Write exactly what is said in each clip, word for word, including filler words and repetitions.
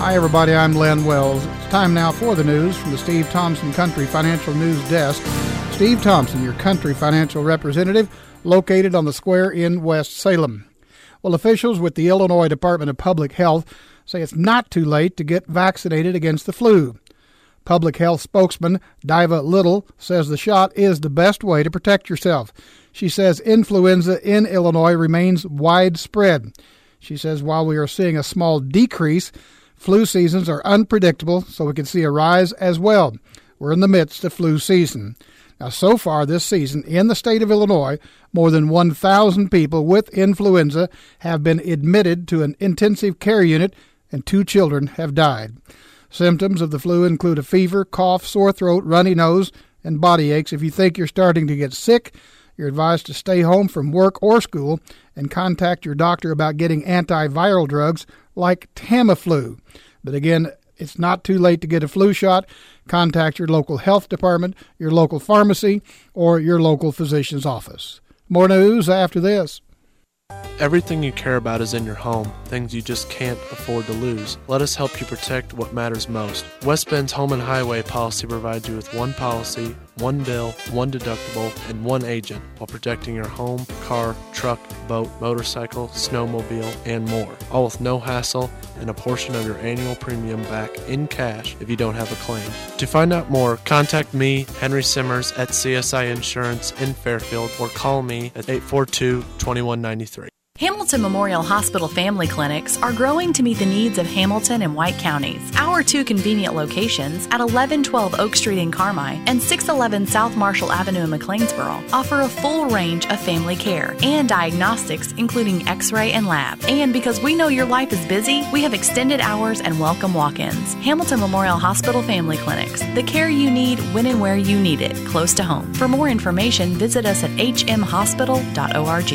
Hi, everybody. I'm Len Wells. It's time now for the news from the Steve Thompson Country Financial News Desk. Steve Thompson, your country financial representative, located on the square in West Salem. Well, officials with the Illinois Department of Public Health say it's not too late to get vaccinated against the flu. Public health spokesman Diva Little says the shot is the best way to protect yourself. She says influenza in Illinois remains widespread. She says while we are seeing a small decrease, flu seasons are unpredictable, so we can see a rise as well. We're in the midst of flu season. Now, so far this season in the state of Illinois, more than one thousand people with influenza have been admitted to an intensive care unit, and two children have died. Symptoms of the flu include a fever, cough, sore throat, runny nose, and body aches. If you think you're starting to get sick, you're advised to stay home from work or school and contact your doctor about getting antiviral drugs like Tamiflu. But again, it's not too late to get a flu shot. Contact your local health department, your local pharmacy, or your local physician's office. More news after this. Everything you care about is in your home, things you just can't afford to lose. Let us help you protect what matters most. West Bend's Home and Highway policy provides you with one policy, one bill, one deductible, and one agent while protecting your home, car, truck, boat, motorcycle, snowmobile, and more. All with no hassle and a portion of your annual premium back in cash if you don't have a claim. To find out more, contact me, Henry Simmers, at C S I Insurance in Fairfield, or call me at eight four two, two one nine three. Hamilton Memorial Hospital Family Clinics are growing to meet the needs of Hamilton and White counties. Our two convenient locations at eleven twelve Oak Street in Carmi and six eleven South Marshall Avenue in McLeansboro offer a full range of family care and diagnostics, including x-ray and lab. And because we know your life is busy, we have extended hours and welcome walk-ins. Hamilton Memorial Hospital Family Clinics, the care you need when and where you need it, close to home. For more information, visit us at h m hospital dot org.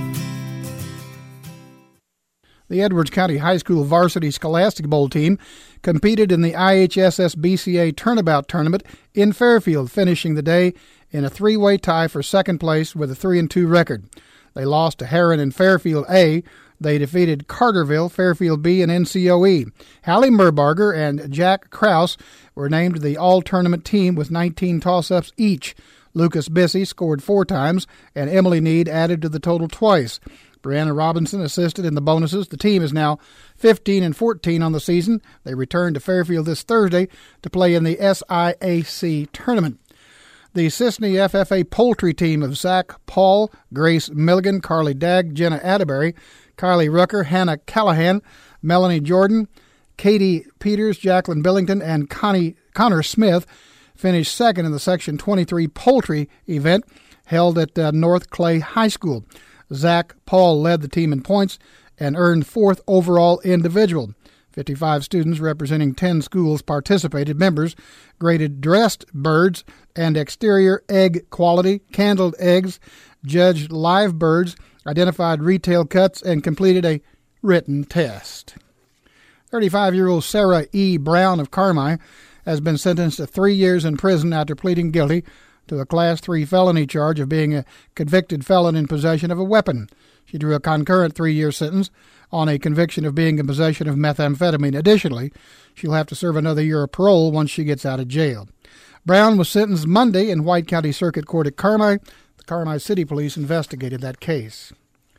The Edwards County High School Varsity Scholastic Bowl team competed in the I H S S B C A Turnabout Tournament in Fairfield, finishing the day in a three-way tie for second place with a three and two record. They lost to Heron and Fairfield A. They defeated Carterville, Fairfield B, and N C O E. Hallie Merbarger and Jack Krause were named the all-tournament team with nineteen toss-ups each. Lucas Bissey scored four times, and Emily Need added to the total twice. Brianna Robinson assisted in the bonuses. The team is now fifteen and fourteen on the season. They return to Fairfield this Thursday to play in the S I A C tournament. The Sisney F F A poultry team of Zach Paul, Grace Milligan, Carly Dagg, Jenna Atterbury, Kylie Rucker, Hannah Callahan, Melanie Jordan, Katie Peters, Jacqueline Billington, and Connie Connor Smith finished second in the Section twenty-three poultry event held at uh, North Clay High School. Zach Paul led the team in points and earned fourth overall individual. fifty-five students representing ten schools participated. Members graded dressed birds and exterior egg quality, candled eggs, judged live birds, identified retail cuts, and completed a written test. thirty-five-year-old Sarah E. Brown of Carmi has been sentenced to three years in prison after pleading guilty to a Class three felony charge of being a convicted felon in possession of a weapon. She drew a concurrent three-year sentence on a conviction of being in possession of methamphetamine. Additionally, she'll have to serve another year of parole once she gets out of jail. Brown was sentenced Monday in White County Circuit Court at Carmi. The Carmi City Police investigated that case.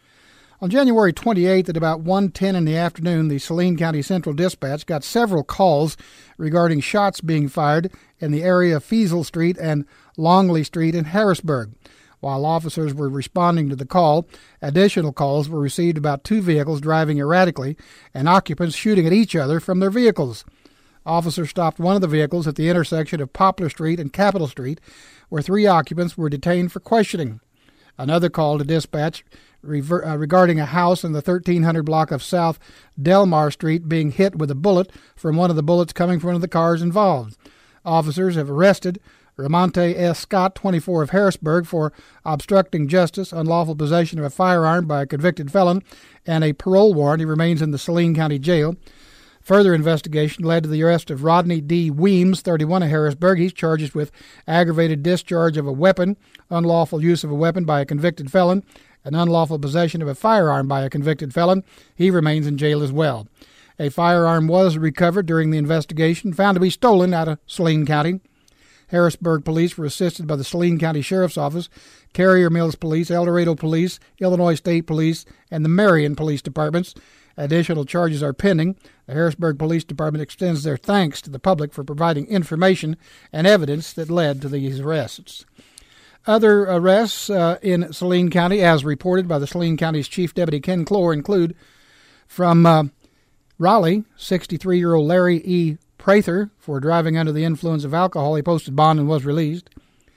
On January twenty-eighth at about one ten in the afternoon, the Saline County Central Dispatch got several calls regarding shots being fired in the area of Fiesel Street and Longley Street in Harrisburg. While officers were responding to the call, additional calls were received about two vehicles driving erratically and occupants shooting at each other from their vehicles. Officers stopped one of the vehicles at the intersection of Poplar Street and Capitol Street, where three occupants were detained for questioning. Another call to dispatch rever- uh, regarding a house in the thirteen hundred block of South Delmar Street being hit with a bullet from one of the bullets coming from one of the cars involved. Officers have arrested Ramonte S. Scott, twenty-four, of Harrisburg, for obstructing justice, unlawful possession of a firearm by a convicted felon, and a parole warrant. He remains in the Saline County Jail. Further investigation led to the arrest of Rodney D. Weems, thirty-one, of Harrisburg. He's charged with aggravated discharge of a weapon, unlawful use of a weapon by a convicted felon, and unlawful possession of a firearm by a convicted felon. He remains in jail as well. A firearm was recovered during the investigation, found to be stolen out of Saline County. Harrisburg police were assisted by the Saline County Sheriff's Office, Carrier Mills Police, El Dorado Police, Illinois State Police, and the Marion Police Departments. Additional charges are pending. The Harrisburg Police Department extends their thanks to the public for providing information and evidence that led to these arrests. Other arrests uh, in Saline County, as reported by the Saline County's Chief Deputy Ken Clore, include from uh, Raleigh, sixty-three-year-old Larry E. Prather for driving under the influence of alcohol. He posted bond and was released.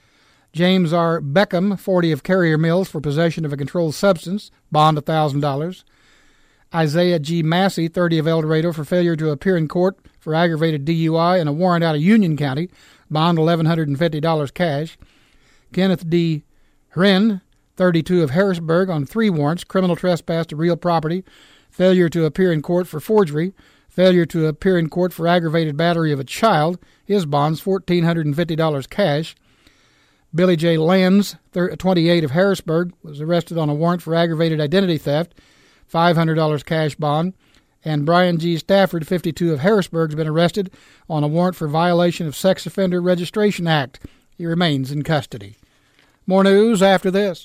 James R. Beckham, forty, of Carrier Mills for possession of a controlled substance, bond one thousand dollars. Isaiah G. Massey, thirty, of El Dorado for failure to appear in court for aggravated D U I and a warrant out of Union County, bond one thousand one hundred fifty dollars cash. Kenneth D. Hrin, thirty-two, of Harrisburg on three warrants, criminal trespass to real property, failure to appear in court for forgery, failure to appear in court for aggravated battery of a child, his bonds one thousand four hundred fifty dollars cash. Billy J. Lenz, twenty-eight, of Harrisburg, was arrested on a warrant for aggravated identity theft, five hundred dollars cash bond. And Brian G. Stafford, fifty-two, of Harrisburg, has been arrested on a warrant for violation of Sex Offender Registration Act. He remains in custody. More news after this.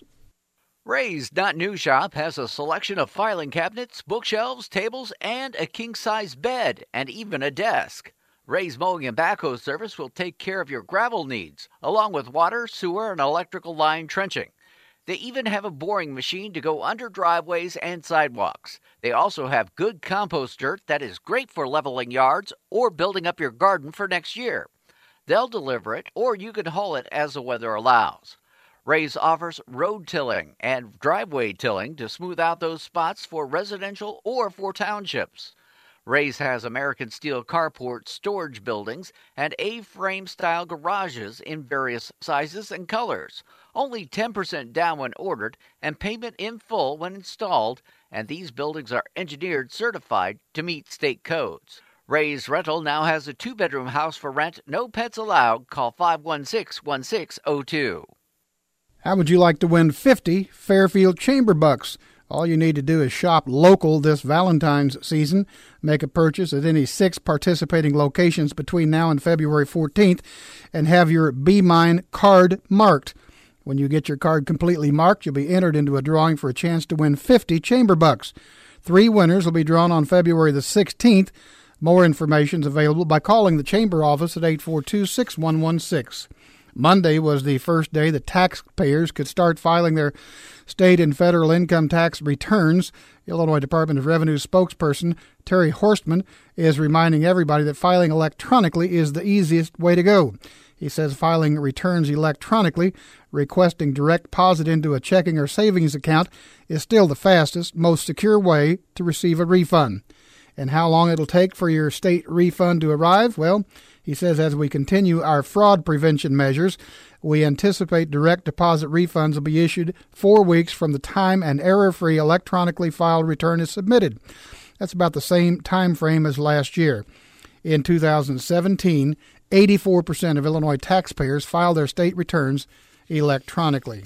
Ray's Not New Shop has a selection of filing cabinets, bookshelves, tables, and a king-size bed, and even a desk. Ray's Mowing and Backhoe Service will take care of your gravel needs, along with water, sewer, and electrical line trenching. They even have a boring machine to go under driveways and sidewalks. They also have good compost dirt that is great for leveling yards or building up your garden for next year. They'll deliver it, or you can haul it as the weather allows. Ray's offers road tilling and driveway tilling to smooth out those spots for residential or for townships. Ray's has American steel carport storage buildings and A-frame style garages in various sizes and colors. Only ten percent down when ordered and payment in full when installed, and these buildings are engineered certified to meet state codes. Ray's Rental now has a two-bedroom house for rent, no pets allowed. Call five one six, one six zero two. How would you like to win fifty Fairfield Chamber Bucks? All you need to do is shop local this Valentine's season. Make a purchase at any six participating locations between now and February fourteenth and have your Be Mine card marked. When you get your card completely marked, you'll be entered into a drawing for a chance to win fifty Chamber Bucks. Three winners will be drawn on February the sixteenth. More information is available by calling the Chamber office at eight four two, six one one six. Monday was the first day that taxpayers could start filing their state and federal income tax returns. Illinois Department of Revenue spokesperson Terry Horstman is reminding everybody that filing electronically is the easiest way to go. He says filing returns electronically, requesting direct deposit into a checking or savings account, is still the fastest, most secure way to receive a refund. And how long it'll take for your state refund to arrive? Well, he says as we continue our fraud prevention measures, we anticipate direct deposit refunds will be issued four weeks from the time an error-free electronically filed return is submitted. That's about the same time frame as last year. In two thousand seventeen, eighty-four percent of Illinois taxpayers filed their state returns electronically.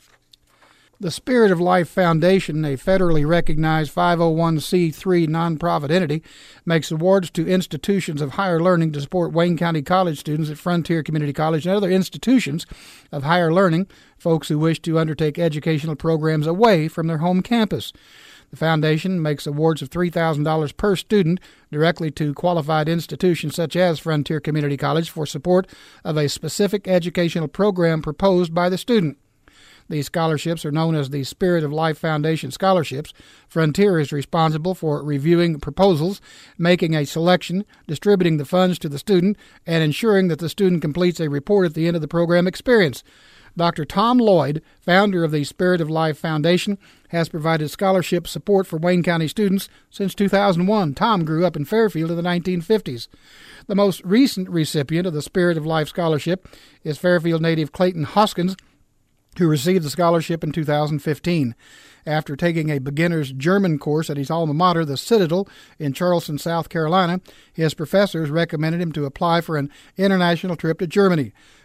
The Spirit of Life Foundation, a federally recognized five oh one c three nonprofit entity, makes awards to institutions of higher learning to support Wayne County College students at Frontier Community College and other institutions of higher learning, folks who wish to undertake educational programs away from their home campus. The foundation makes awards of three thousand dollars per student directly to qualified institutions such as Frontier Community College for support of a specific educational program proposed by the student. These scholarships are known as the Spirit of Life Foundation Scholarships. Frontier is responsible for reviewing proposals, making a selection, distributing the funds to the student, and ensuring that the student completes a report at the end of the program experience. Doctor Tom Lloyd, founder of the Spirit of Life Foundation, has provided scholarship support for Wayne County students since two thousand one. Tom grew up in Fairfield in the nineteen fifties. The most recent recipient of the Spirit of Life Scholarship is Fairfield native Clayton Hoskins, who received the scholarship in two thousand fifteen. After taking a beginner's German course at his alma mater, the Citadel, in Charleston, South Carolina, his professors recommended him to apply for an international trip to Germany.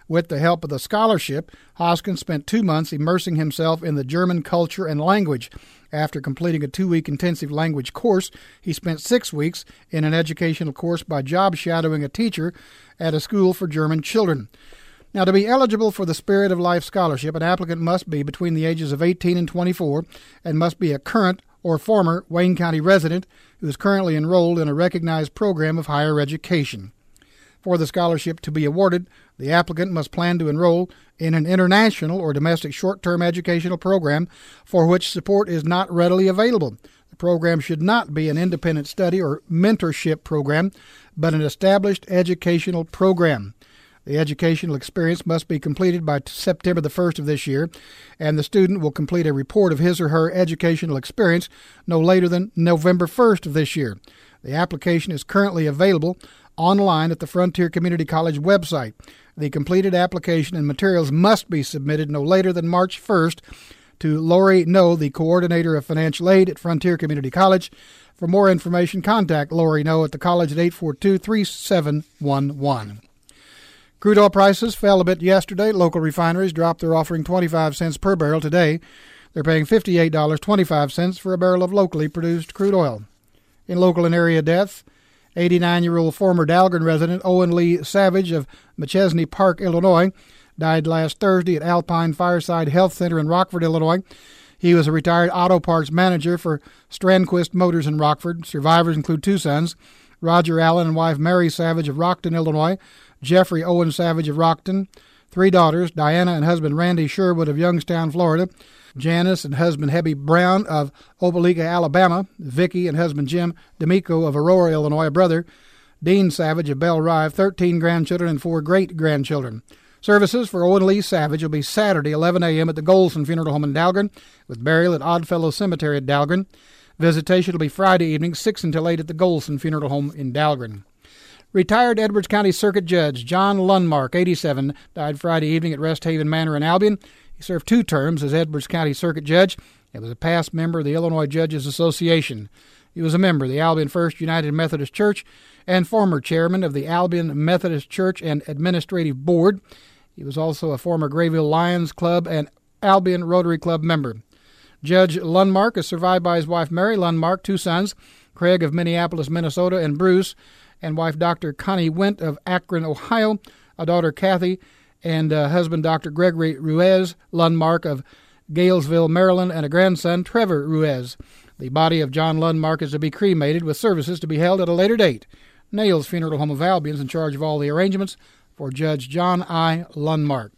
With the help of the scholarship, Hoskins spent two months immersing himself in the German culture and language. After completing a two-week intensive language course, he spent six weeks in an educational course by job shadowing a teacher at a school for German children. Now, to be eligible for the Spirit of Life Scholarship, an applicant must be between the ages of eighteen and twenty-four and must be a current or former Wayne County resident who is currently enrolled in a recognized program of higher education. For the scholarship to be awarded, the applicant must plan to enroll in an international or domestic short-term educational program for which support is not readily available. The program should not be an independent study or mentorship program, but an established educational program. The educational experience must be completed by September the first of this year, and the student will complete a report of his or her educational experience no later than November first of this year. The application is currently available online at the Frontier Community College website. The completed application and materials must be submitted no later than March first to Lori No, the coordinator of financial aid at Frontier Community College. For more information, contact Lori No at the college at eight four two, three seven one one. Crude oil prices fell a bit yesterday. Local refineries dropped their offering twenty-five cents per barrel today. They're paying fifty-eight dollars and twenty-five cents for a barrel of locally produced crude oil. In local and area deaths, eighty-nine-year-old former Dahlgren resident Owen Lee Savage of McChesney Park, Illinois, died last Thursday at Alpine Fireside Health Center in Rockford, Illinois. He was a retired auto parts manager for Strandquist Motors in Rockford. Survivors include two sons, Roger Allen and wife Mary Savage of Rockton, Illinois, Jeffrey Owen Savage of Rockton, three daughters, Diana and husband Randy Sherwood of Youngstown, Florida, Janice and husband Hebby Brown of Opelika, Alabama, Vicky and husband Jim D'Amico of Aurora, Illinois, a brother, Dean Savage of Bell Rive, thirteen grandchildren and four great-grandchildren. Services for Owen Lee Savage will be Saturday, eleven a.m. at the Golson Funeral Home in Dahlgren, with burial at Oddfellow Cemetery at Dahlgren. Visitation will be Friday evening, six until eight at the Golson Funeral Home in Dahlgren. Retired Edwards County Circuit Judge John Lundmark, eighty-seven, died Friday evening at Rest Haven Manor in Albion. He served two terms as Edwards County Circuit Judge and was a past member of the Illinois Judges Association. He was a member of the Albion First United Methodist Church and former chairman of the Albion Methodist Church and Administrative Board. He was also a former Grayville Lions Club and Albion Rotary Club member. Judge Lundmark is survived by his wife Mary Lundmark, two sons, Craig of Minneapolis, Minnesota, and Bruce, and wife Doctor Connie Went of Akron, Ohio, a daughter Kathy, and uh, husband Doctor Gregory Ruiz Lundmark of Galesville, Maryland, and a grandson, Trevor Ruiz. The body of John Lundmark is to be cremated with services to be held at a later date. Nails Funeral Home of Albion is in charge of all the arrangements for Judge John I. Lundmark.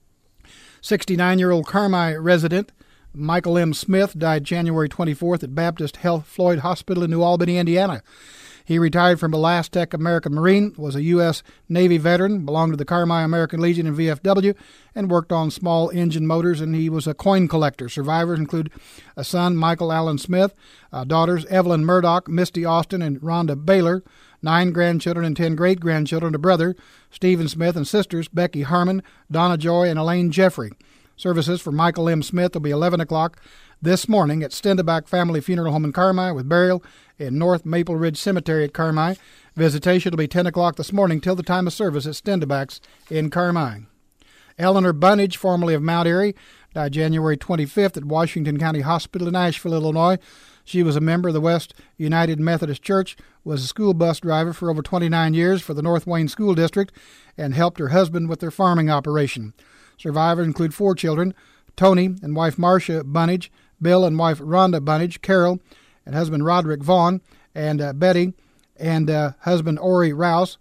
sixty-nine-year-old Carmi resident Michael M. Smith died January twenty-fourth at Baptist Health Floyd Hospital in New Albany, Indiana. He retired from Elastec American Marine, was a U S Navy veteran, belonged to the Carmi American Legion in V F W, and worked on small engine motors, and he was a coin collector. Survivors include a son, Michael Allen Smith, uh, daughters Evelyn Murdoch, Misty Austin, and Rhonda Baylor, nine grandchildren and ten great-grandchildren, a brother, Stephen Smith, and sisters, Becky Harmon, Donna Joy, and Elaine Jeffrey. Services for Michael M. Smith will be eleven o'clock this morning at Stendebach Family Funeral Home in Carmi, with burial in North Maple Ridge Cemetery at Carmi. Visitation will be ten o'clock this morning till the time of service at Stendebach's in Carmi. Eleanor Bunnage, formerly of Mount Airy, died January twenty-fifth at Washington County Hospital in Asheville, Illinois. She was a member of the West United Methodist Church, was a school bus driver for over twenty-nine years for the North Wayne School District, and helped her husband with their farming operation. Survivors include four children, Tony and wife Marcia Bunnage, Bill and wife Rhonda Bunnage, Carol and husband Roderick Vaughn, and uh, Betty and uh, husband Ori Rouse.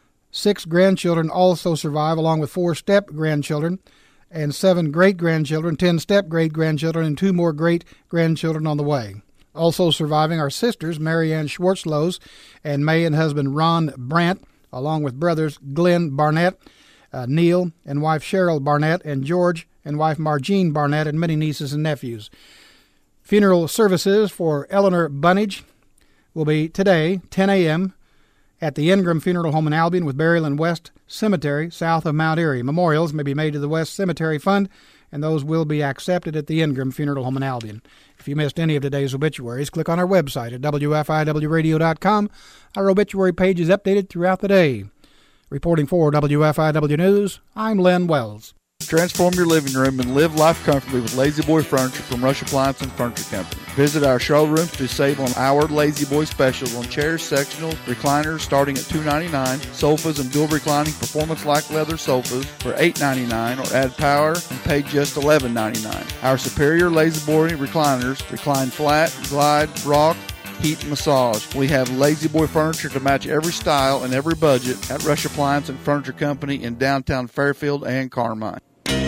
Six grandchildren also survive, along with four step-grandchildren, and seven great-grandchildren, ten step-great-grandchildren, and two more great-grandchildren on the way. Also surviving are sisters Mary Ann Schwartzlows and May and husband Ron Brandt, along with brothers Glenn Barnett, uh, Neil and wife Cheryl Barnett, and George and wife Margene Barnett, and many nieces and nephews. Funeral services for Eleanor Bunnage will be today, ten a.m., at the Ingram Funeral Home in Albion, with burial in West Cemetery, south of Mount Airy. Memorials may be made to the West Cemetery Fund, and those will be accepted at the Ingram Funeral Home in Albion. If you missed any of today's obituaries, click on our website at W F I W radio dot com. Our obituary page is updated throughout the day. Reporting for W F I W News, I'm Len Wells. Transform your living room and live life comfortably with Lazy Boy Furniture from Rush Appliance and Furniture Company. Visit our showroom to save on our Lazy Boy specials on chairs, sectionals, recliners starting at two dollars and ninety-nine cents, sofas and dual reclining performance-like leather sofas for eight dollars and ninety-nine cents, or add power and pay just eleven dollars and ninety-nine cents. Our superior Lazy Boy recliners recline flat, glide, rock, heat, and massage. We have Lazy Boy furniture to match every style and every budget at Rush Appliance and Furniture Company in downtown Fairfield and Carmine.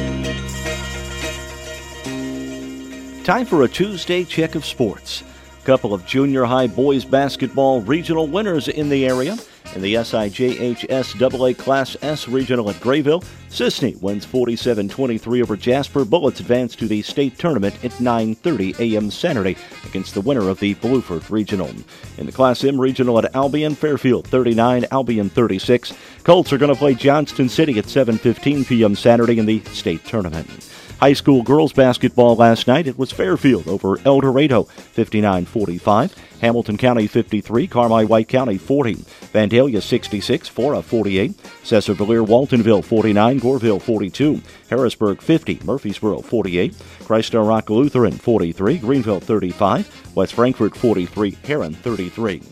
Time for a Tuesday check of sports. A couple of junior high boys basketball regional winners in the area. In the S I J H S double A Class S regional at Grayville, Sisney wins forty-seven twenty-three over Jasper. Bullets advance to the state tournament at nine thirty a.m. Saturday against the winner of the Blueford Regional. In the Class M regional at Albion, Fairfield thirty-nine, Albion thirty-six. Colts are going to play Johnston City at seven fifteen p.m. Saturday in the state tournament. High school girls basketball last night, it was Fairfield over El Dorado, fifty-nine forty-five. Hamilton County fifty-three, Carmi White County forty. Vandalia sixty-six, Fora forty-eight. Cesar-Valere Waltonville forty-nine, Goreville forty-two. Harrisburg fifty, Murfreesboro forty-eight. Christ-Our Rock Lutheran forty-three, Greenville thirty-five. West Frankfort forty-three, Heron thirty-three.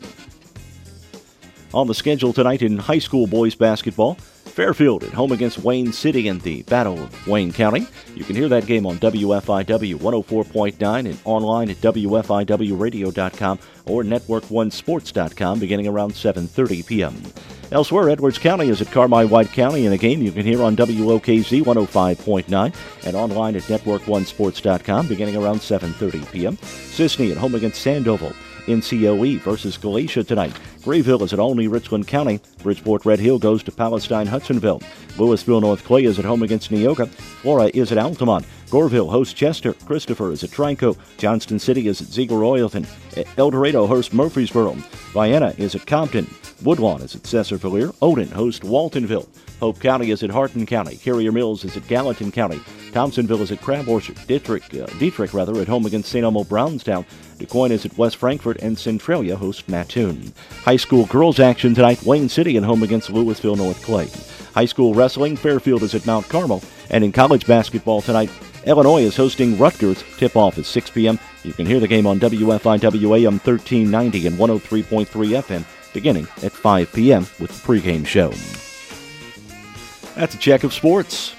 On the schedule tonight in high school boys basketball, Fairfield at home against Wayne City in the Battle of Wayne County. You can hear that game on W F I W one oh four point nine and online at W F I W radio dot com or network one sports dot com beginning around seven thirty p.m. Elsewhere, Edwards County is at Carmi White County in a game you can hear on W O K Z one oh five point nine and online at network one sports dot com beginning around seven thirty p.m. Sisney at home against Sandoval. N C O E versus Galatia tonight. Grayville is at Olney Richland County. Bridgeport Red Hill goes to Palestine Hudsonville. Louisville North Clay is at home against Neoga. Flora is at Altamont. Goreville hosts Chester. Christopher is at Trico. Johnston City is at Ziegler-Royalton. El Dorado hosts Murfreesboro. Vienna is at Compton. Woodlawn is at Cesar-Valere. Odin hosts Waltonville. Hope County is at Hardin County. Carrier Mills is at Gallatin County. Thompsonville is at Crab Orchard. Dietrich, uh, Dietrich rather, at home against Saint Elmo Brownstown. DuQuoin is at West Frankfort, and Centralia hosts Mattoon. High school girls action tonight. Wayne City at home against Louisville North Clay. High school wrestling. Fairfield is at Mount Carmel. And in college basketball tonight, Illinois is hosting Rutgers. Tip-off is six p.m. You can hear the game on W F I W A M thirteen ninety and one oh three point three F M beginning at five p.m. with the pregame show. That's a check of sports.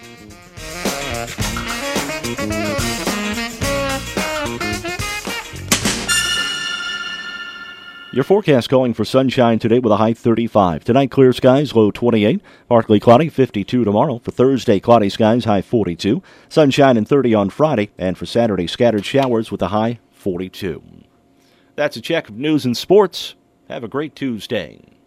Your forecast calling for sunshine today with a high thirty-five. Tonight, clear skies, low twenty-eight. Partly cloudy, fifty-two tomorrow. For Thursday, cloudy skies, high forty-two. Sunshine and thirty on Friday. And for Saturday, scattered showers with a high forty-two. That's a check of news and sports. Have a great Tuesday.